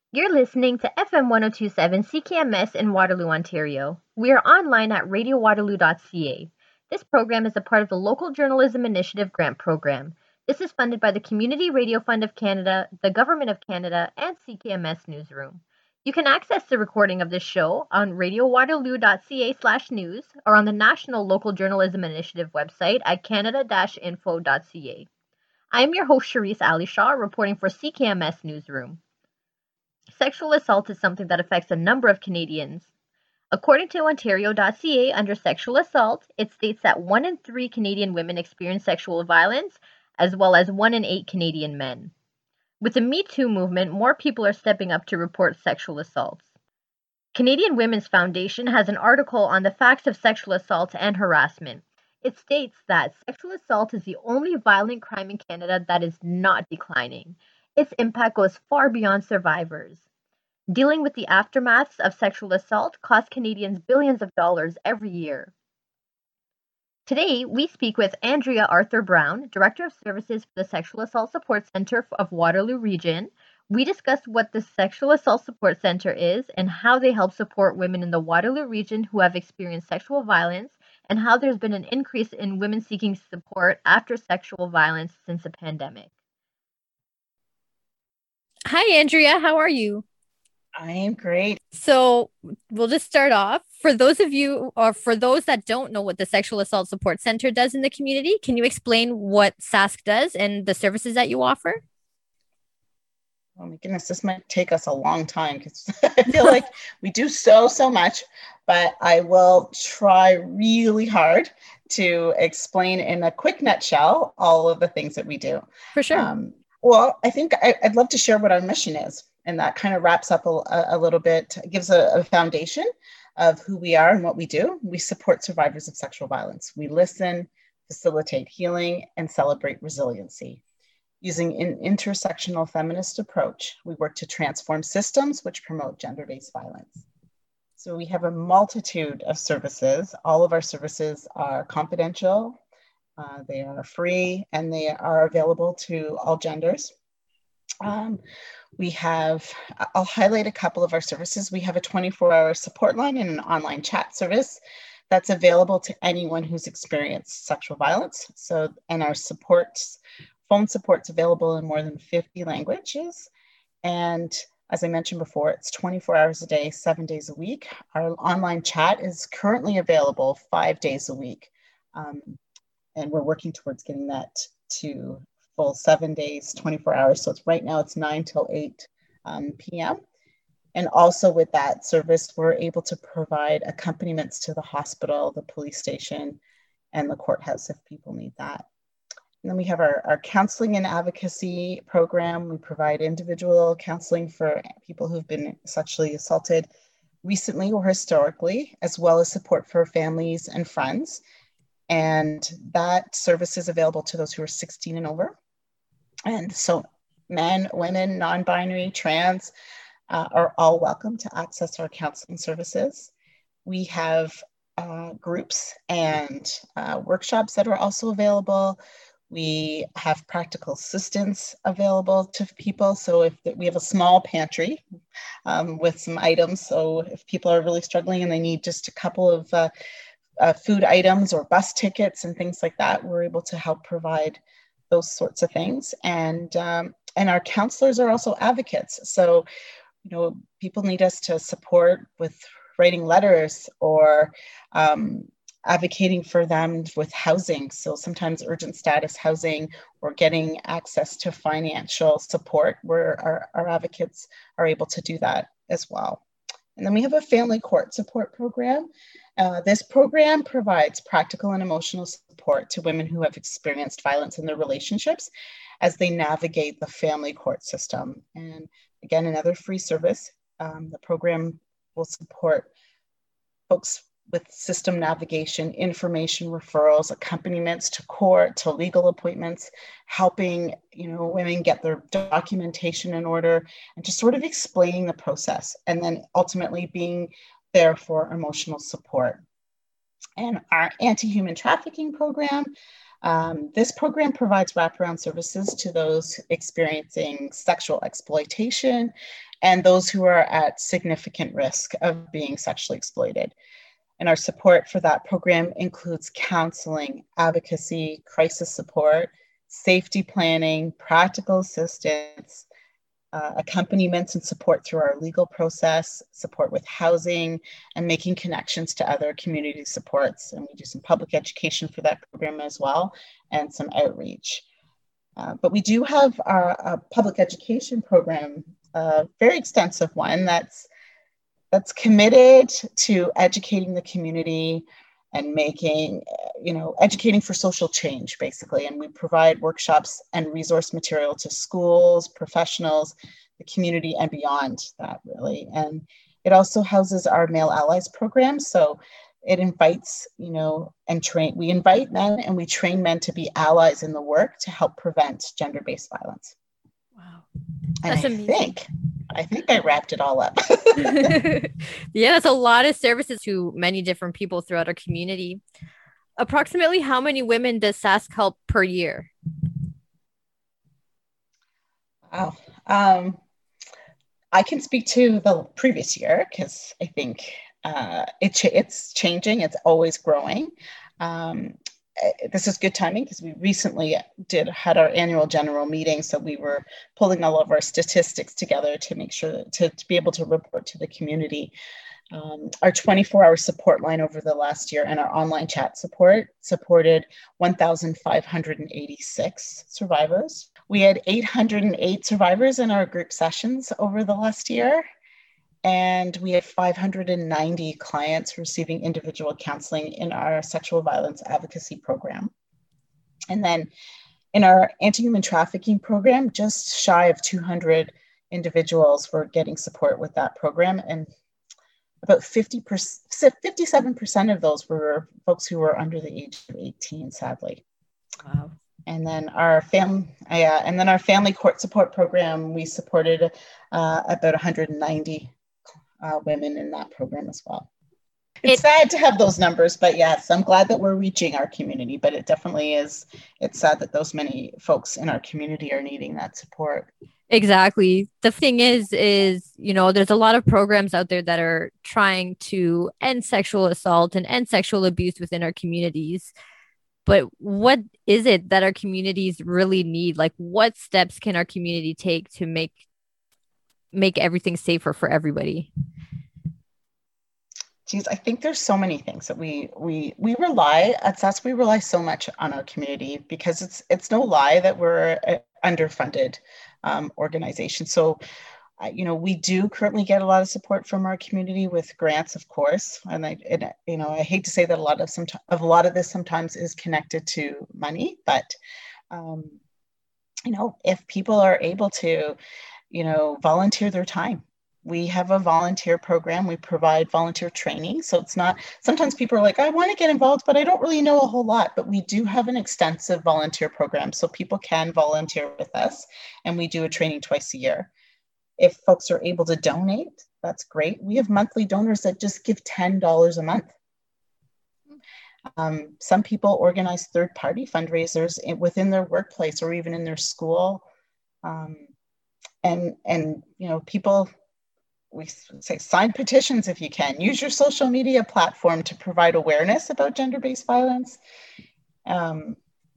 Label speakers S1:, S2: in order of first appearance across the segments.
S1: You're listening to FM 1027 CKMS in Waterloo, Ontario. We are online at radiowaterloo.ca. This program is a part of the Local Journalism Initiative Grant Program. This is funded by the Community Radio Fund of Canada, the Government of Canada, and CKMS Newsroom. You can access the recording of this show on radiowaterloo.ca/news or on the National Local Journalism Initiative website at canada-info.ca. I am your host, Charisse Ali Shaw, reporting for CKMS Newsroom. Sexual assault is something that affects a number of Canadians. According to Ontario.ca, under sexual assault, it states that 1 in 3 Canadian women experience sexual violence, as well as 1 in 8 Canadian men. With the Me Too movement, more people are stepping up to report sexual assaults. Canadian Women's Foundation has an article on the facts of sexual assault and harassment. It states that sexual assault is the only violent crime in Canada that is not declining. Its impact goes far beyond survivors. Dealing with the aftermaths of sexual assault costs Canadians billions of dollars every year. Today, we speak with Andrea Arthur Brown, Director of Services for the Sexual Assault Support Centre of Waterloo Region. We discuss what the Sexual Assault Support Centre is and how they help support women in the Waterloo region who have experienced sexual violence, and how there's been an increase in women seeking support after sexual violence since the pandemic. Hi, Andrea. How are you?
S2: I am great.
S1: So we'll just start off. For those of you, or for those that don't know what the Sexual Assault Support Center does in the community, can you explain what SASC does and the services that you offer?
S2: Oh my goodness, this might take us a long time because I feel like we do so much, but I will try really hard to explain in a quick nutshell all of the things that we do.
S1: For sure.
S2: Well, I think I'd love to share what our mission is. And that kind of wraps up a little bit, gives a foundation of who we are and what we do. We support survivors of sexual violence. We listen, facilitate healing, and celebrate resiliency. Using an intersectional feminist approach, we work to transform systems which promote gender-based violence. So we have a multitude of services. All of our services are confidential, they are free, and they are available to all genders. I'll highlight a couple of our services. We have a 24-hour support line and an online chat service that's available to anyone who's experienced sexual violence. And our phone support's available in more than 50 languages. And as I mentioned before, it's 24 hours a day, 7 days a week. Our online chat is currently available 5 days a week. And we're working towards getting that to full 7 days, 24 hours. So right now it's 9 till 8 p.m. And also with that service, we're able to provide accompaniments to the hospital, the police station, and the courthouse if people need that. And then we have our counseling and advocacy program. We provide individual counseling for people who've been sexually assaulted recently or historically, as well as support for families and friends. And that service is available to those who are 16 and over. And so men, women, non-binary, trans are all welcome to access our counseling services. We have groups and workshops that are also available. We have practical assistance available to people. So if we have a small pantry with some items. So if people are really struggling and they need just a couple of food items or bus tickets and things like that, we're able to help provide those sorts of things. And our counselors are also advocates. So, people need us to support with writing letters or advocating for them with housing. So sometimes urgent status housing or getting access to financial support, where our advocates are able to do that as well. And then we have a family court support program. This program provides practical and emotional support to women who have experienced violence in their relationships as they navigate the family court system. And again, another free service. The program will support folks with system navigation, information referrals, accompaniments to court, to legal appointments, helping women get their documentation in order, and just sort of explaining the process, and then ultimately being there for emotional support. And our anti-human trafficking program, this program provides wraparound services to those experiencing sexual exploitation and those who are at significant risk of being sexually exploited. And our support for that program includes counseling, advocacy, crisis support, safety planning, practical assistance, accompaniments and support through our legal process, support with housing, and making connections to other community supports. And we do some public education for that program as well, and some outreach. But we do have a public education program, a very extensive one that's committed to educating the community and making, educating for social change, basically. And we provide workshops and resource material to schools, professionals, the community, and beyond that, really. And it also houses our Male Allies program. So it invites, we invite men and we train men to be allies in the work to help prevent gender-based violence.
S3: Wow.
S2: That's amazing. I think I wrapped it all up.
S3: Yeah, that's a lot of services to many different people throughout our community. Approximately how many women does SASC help per year?
S2: Wow. I can speak to the previous year because I think it's changing. It's always growing. This is good timing because we recently had our annual general meeting. So we were pulling all of our statistics together to make sure to be able to report to the community. Our 24-hour support line over the last year and our online chat supported 1,586 survivors. We had 808 survivors in our group sessions over the last year. And we have 590 clients receiving individual counseling in our sexual violence advocacy program. And then in our anti-human trafficking program, just shy of 200 individuals were getting support with that program. And about 57% of those were folks who were under the age of 18, sadly.
S3: Wow.
S2: And then our family court support program, we supported about 190 women in that program as well. It's sad to have those numbers, but yes, I'm glad that we're reaching our community, but it definitely is. It's sad that those many folks in our community are needing that support.
S3: Exactly. The thing is, there's a lot of programs out there that are trying to end sexual assault and end sexual abuse within our communities. But what is it that our communities really need? Like, what steps can our community take to make everything safer for everybody?
S2: Geez, I think there's so many things that we rely at SASC. We rely so much on our community because it's no lie that we're an underfunded organization. So, we do currently get a lot of support from our community with grants, of course. And I hate to say that a lot of this sometimes is connected to money, but if people are able to volunteer their time. We have a volunteer program. We provide volunteer training. So it's not, sometimes people are like, I want to get involved, but I don't really know a whole lot. But we do have an extensive volunteer program. So people can volunteer with us. And we do a training twice a year. If folks are able to donate, that's great. We have monthly donors that just give $10 a month. Some people organize third-party fundraisers within their workplace or even in their school. And people, we say sign petitions if you can. Use your social media platform to provide awareness about gender-based violence. Help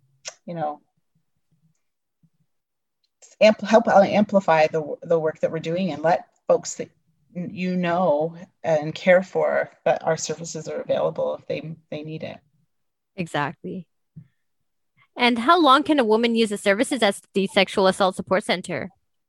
S2: amplify the work that we're doing and let folks that and care for that our services are available if they need it.
S3: Exactly. And how long can a woman use the services at the Sexual Assault Support Center?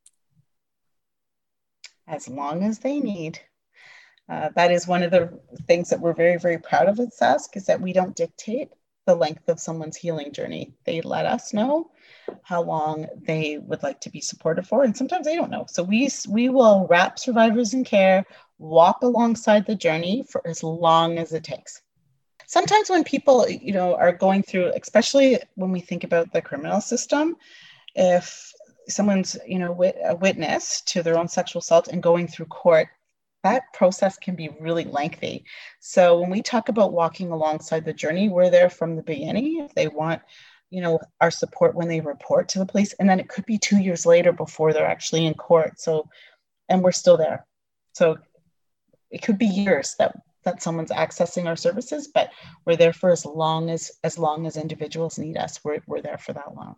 S2: As long as they need. That is one of the things that we're very, very proud of at SASC, is that we don't dictate the length of someone's healing journey. They let us know how long they would like to be supported for, and sometimes they don't know. So we will wrap survivors in care, walk alongside the journey for as long as it takes. Sometimes when people, are going through, especially when we think about the criminal system, if someone's, a witness to their own sexual assault and going through court, that process can be really lengthy. So when we talk about walking alongside the journey, we're there from the beginning. If they want, our support when they report to the police, and then it could be 2 years later before they're actually in court. So we're still there. So it could be years that someone's accessing our services, but we're there for as long as individuals need us. We're there for that long.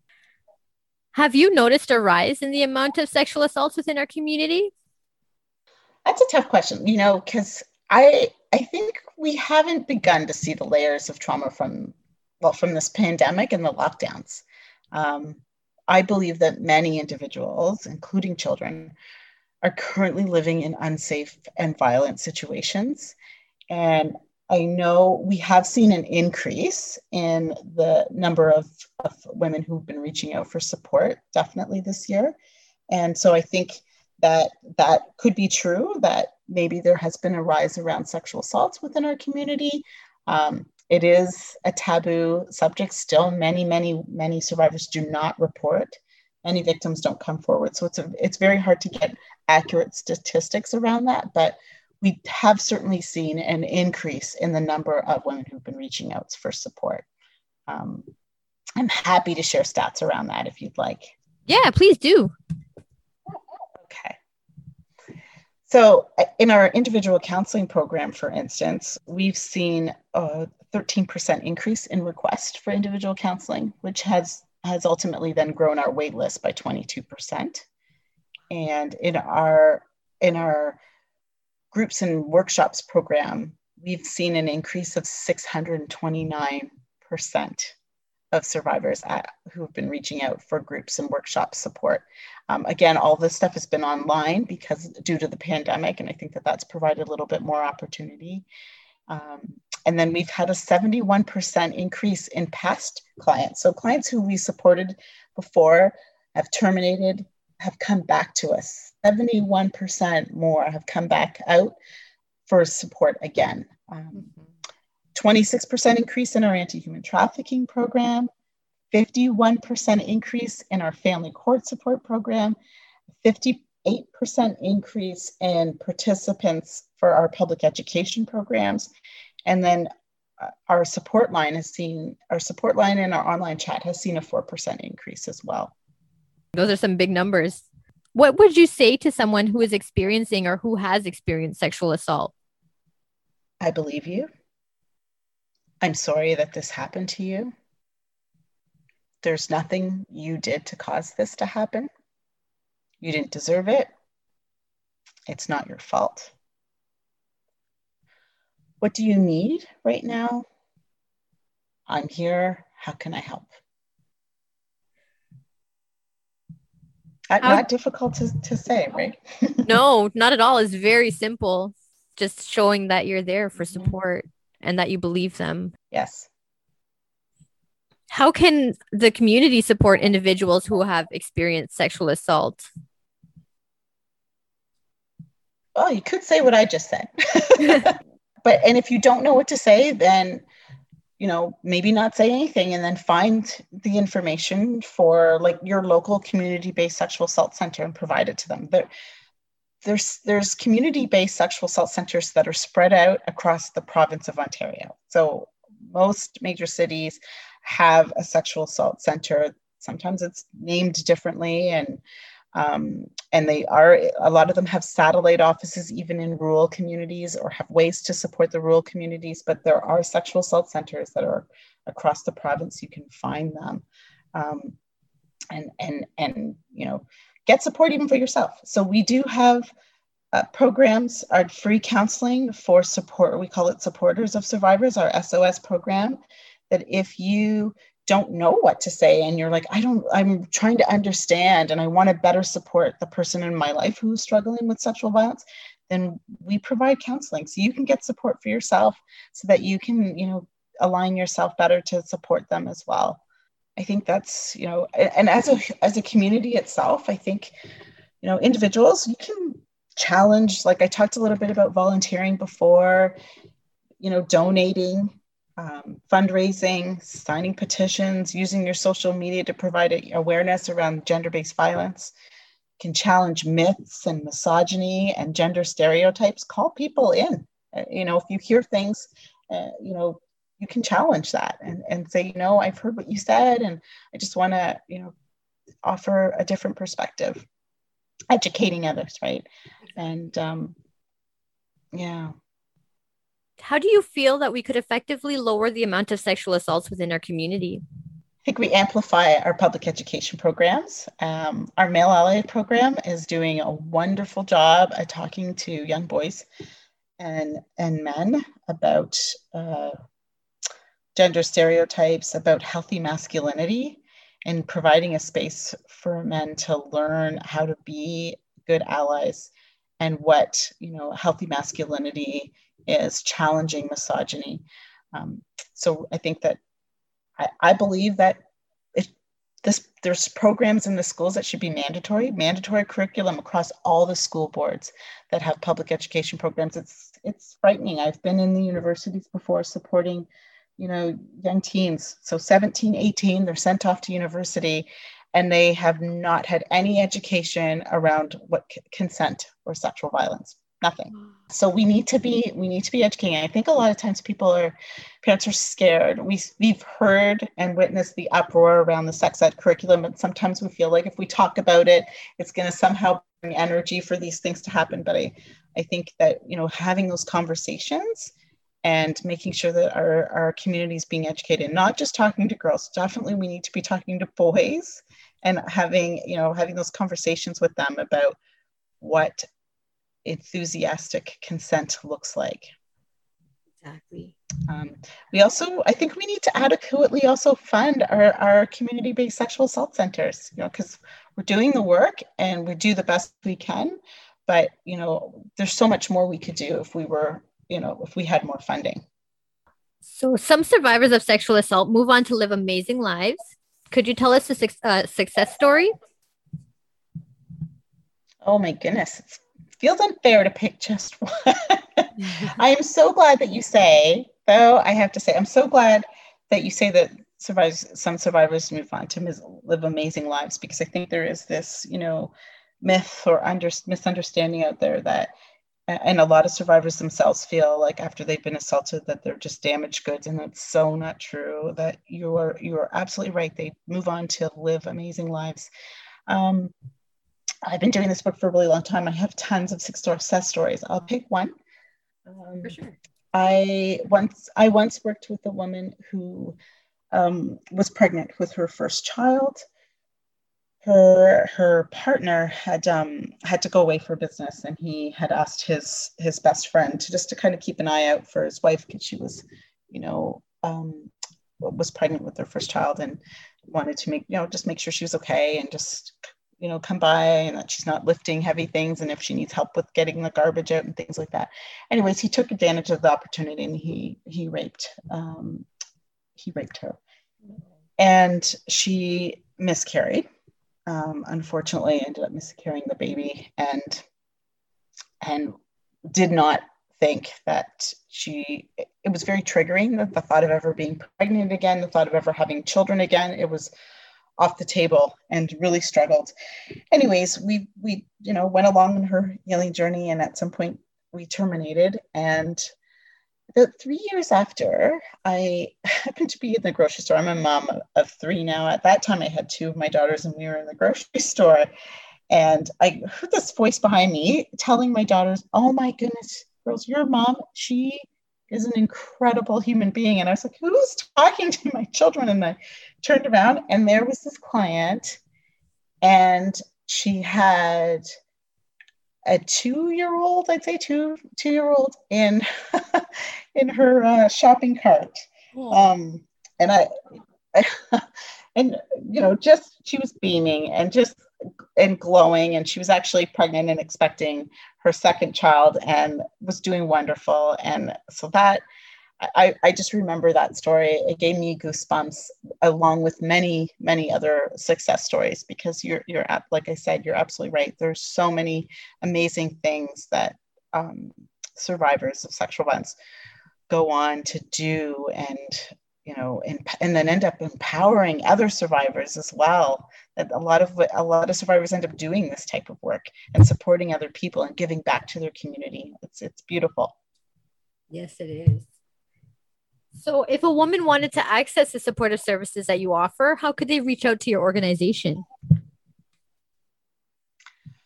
S3: Have you noticed a rise in the amount of sexual assaults within our community?
S2: That's a tough question, because I think we haven't begun to see the layers of trauma from this pandemic and the lockdowns. I believe that many individuals, including children, are currently living in unsafe and violent situations. And I know we have seen an increase in the number of women who've been reaching out for support, definitely this year. And so I think that could be true, that maybe there has been a rise around sexual assaults within our community. It is a taboo subject still. Many survivors do not report. Many victims don't come forward. So it's very hard to get accurate statistics around that, but we have certainly seen an increase in the number of women who've been reaching out for support. I'm happy to share stats around that if you'd like.
S3: Yeah, please do.
S2: Okay. So in our individual counseling program, for instance, we've seen a 13% increase in requests for individual counseling, which has ultimately then grown our wait list by 22%. And in our groups and workshops program, we've seen an increase of 629% of survivors who have been reaching out for groups and workshop support. Again, all this stuff has been online due to the pandemic, and I think that's provided a little bit more opportunity. And then we've had a 71% increase in past clients. So clients who we supported before have terminated, have come back to us. 71% more have come back out for support again. 26% increase in our anti-human trafficking program, 51% increase in our family court support program, 58% increase in participants for our public education programs. And then our support line and our online chat has seen a 4% increase as well.
S3: Those are some big numbers. What would you say to someone who is experiencing or who has experienced sexual assault?
S2: I believe you. I'm sorry that this happened to you. There's nothing you did to cause this to happen. You didn't deserve it. It's not your fault. What do you need right now? I'm here. How can I help? Not difficult to say, right?
S3: No, not at all. It's very simple. Just showing that you're there for support and that you believe them.
S2: Yes.
S3: How can the community support individuals who have experienced sexual assault?
S2: Well, you could say what I just said. And if you don't know what to say, then maybe not say anything, and then find the information for your local community-based sexual assault center and provide it to them. There's community-based sexual assault centers that are spread out across the province of Ontario. So most major cities have a sexual assault center. Sometimes it's named differently, and a lot of them have satellite offices even in rural communities, or have ways to support the rural communities, but there are sexual assault centers that are across the province. You can find them and get support even for yourself. So we do have programs, our free counseling for support. We call it Supporters of Survivors, our SOS program, that if you don't know what to say and you're like, I'm trying to understand and I want to better support the person in my life who's struggling with sexual violence, then we provide counseling so you can get support for yourself so that you can, align yourself better to support them as well. I think that's, and as a community itself, I think, individuals, you can challenge, like I talked a little bit about volunteering before, donating, fundraising, signing petitions, using your social media to provide awareness around gender-based violence, can challenge myths and misogyny and gender stereotypes. Call people in. If you hear things, you can challenge that and say, I've heard what you said, and I just want to, offer a different perspective. educating others, right? And yeah.
S3: How do you feel that we could effectively lower the amount of sexual assaults within our community?
S2: I think we amplify our public education programs. Our Male Ally program is doing a wonderful job at talking to young boys and men about gender stereotypes, about healthy masculinity, and providing a space for men to learn how to be good allies and what, healthy masculinity is, challenging misogyny. So I think that I believe that there's programs in the schools that should be mandatory curriculum across all the school boards that have public education programs. It's frightening. I've been in the universities before supporting, young teens. So 17, 18, they're sent off to university and they have not had any education around what consent or sexual violence. Nothing. So we need to be educating. I think a lot of times parents are scared. We've heard and witnessed the uproar around the sex ed curriculum, and sometimes we feel like if we talk about it, it's going to somehow bring energy for these things to happen. But I think that, having those conversations and making sure that our community is being educated, not just talking to girls, definitely we need to be talking to boys and having those conversations with them about what enthusiastic consent looks like.
S3: Exactly.
S2: I think we need to adequately also fund our community-based sexual assault centers, because we're doing the work and we do the best we can, but, there's so much more we could do if we had more funding.
S3: So some survivors of sexual assault move on to live amazing lives. Could you tell us a success story?
S2: Oh my goodness. Feels unfair to pick just one. I am so glad that you say, though, I have to say, I'm so glad that you say that some survivors move on to live amazing lives, because I think there is this, myth or misunderstanding out there that, and a lot of survivors themselves feel like after they've been assaulted that they're just damaged goods, and that's so not true. That you are absolutely right. They move on to live amazing lives. I've been doing this book for a really long time. I have tons of success stories. I'll pick one.
S3: For sure.
S2: I once worked with a woman who was pregnant with her first child. Her partner had to go away for business, and he had asked his best friend to kind of keep an eye out for his wife, because she was, was pregnant with their first child and wanted to make sure she was okay, and just come by and that she's not lifting heavy things, and if she needs help with getting the garbage out and things like that. Anyways, he took advantage of the opportunity and he raped her, and she miscarried. Unfortunately, ended up miscarrying the baby, and did not think that it was very triggering, that the thought of ever being pregnant again, the thought of ever having children again, it was off the table, and really struggled. Anyways, we went along in her healing journey, and at some point we terminated. And about 3 years after, I happened to be in the grocery store. I'm a mom of 3 now. At that time, I had 2 of my daughters, and we were in the grocery store. And I heard this voice behind me telling my daughters, "Oh my goodness, girls, your mom, she is an incredible human being." And I was like, "Who's talking to my children?" And I turned around, and there was this client, and she had a 2-year-old, I'd say two-year-old in in her shopping cart. And I and just she was beaming and glowing, and she was actually pregnant and expecting her second child and was doing wonderful. And so that I just remember that story. It gave me goosebumps, along with many, many other success stories, because you're like I said, you're absolutely right. There's so many amazing things that survivors of sexual violence go on to do, and then end up empowering other survivors as well. That a lot of survivors end up doing this type of work and supporting other people and giving back to their community. It's beautiful.
S3: Yes, it is. So if a woman wanted to access the supportive services that you offer, how could they reach out to your organization?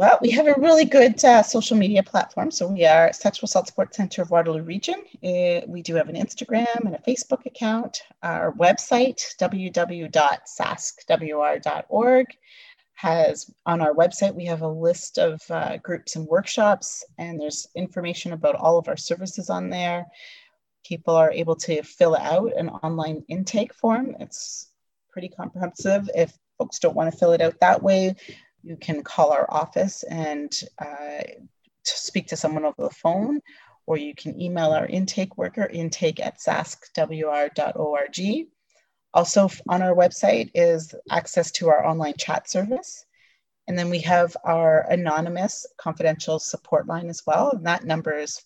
S2: Well, we have a really good social media platform. So we are Sexual Assault Support Center of Waterloo Region. We do have an Instagram and a Facebook account. Our website, www.saskwr.org, has on our website, we have a list of groups and workshops, and there's information about all of our services on there. People are able to fill out an online intake form. It's pretty comprehensive. If folks don't want to fill it out that way, you can call our office and speak to someone over the phone, or you can email our intake worker, intake@saskwr.org. Also on our website is access to our online chat service. And then we have our anonymous confidential support line as well. And that number is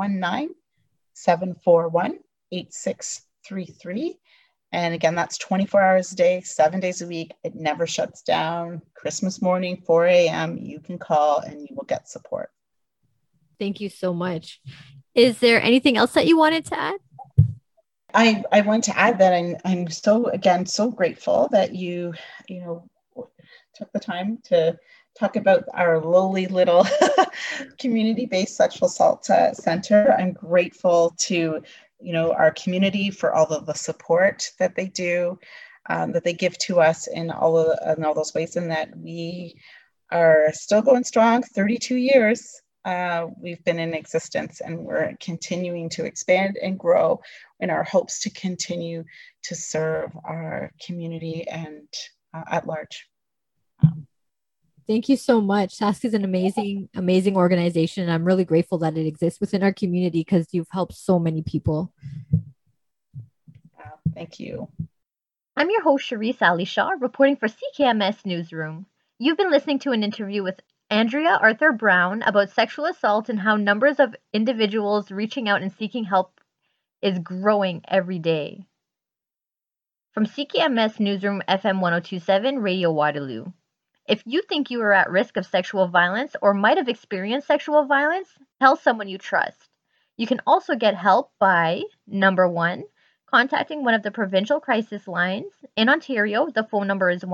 S2: 519-741-8633. And again, that's 24 hours a day, 7 days a week. It never shuts down. Christmas morning, 4 a.m., you can call and you will get support.
S3: Thank you so much. Is there anything else that you wanted to add?
S2: I want to add that I'm so grateful that you took the time to talk about our lowly little community-based sexual assault center. I'm grateful to our community for all of the support that they do, that they give to us in all those ways, and that we are still going strong. 32 years we've been in existence, and we're continuing to expand and grow in our hopes to continue to serve our community and at large.
S3: Thank you so much. SASK is an amazing, amazing organization. And I'm really grateful that it exists within our community because you've helped so many people.
S2: Thank you.
S1: I'm your host, Cherise Ali Shaw, reporting for CKMS Newsroom. You've been listening to an interview with Andrea Arthur Brown about sexual assault and how numbers of individuals reaching out and seeking help is growing every day. From CKMS Newsroom FM 1027, Radio Waterloo. If you think you are at risk of sexual violence or might have experienced sexual violence, tell someone you trust. You can also get help by, number 1, contacting one of the provincial crisis lines. In Ontario, the phone number is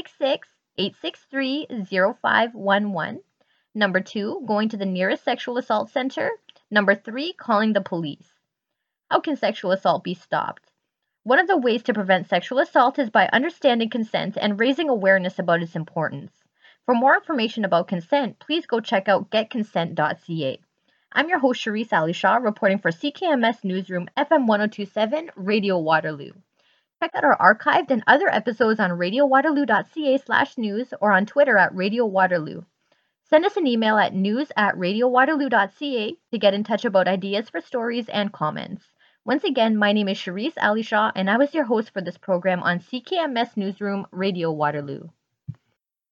S1: 1-866-863-0511. Number 2, going to the nearest sexual assault center. Number 3, calling the police. How can sexual assault be stopped? One of the ways to prevent sexual assault is by understanding consent and raising awareness about its importance. For more information about consent, please go check out getconsent.ca. I'm your host, Cherise Ali Shaw, reporting for CKMS Newsroom FM 1027, Radio Waterloo. Check out our archived and other episodes on radiowaterloo.ca/news or on Twitter at Radio Waterloo. Send us an email at news@radiowaterloo.ca to get in touch about ideas for stories and comments. Once again, my name is Cherise Ali Shaw, and I was your host for this program on CKMS Newsroom, Radio Waterloo.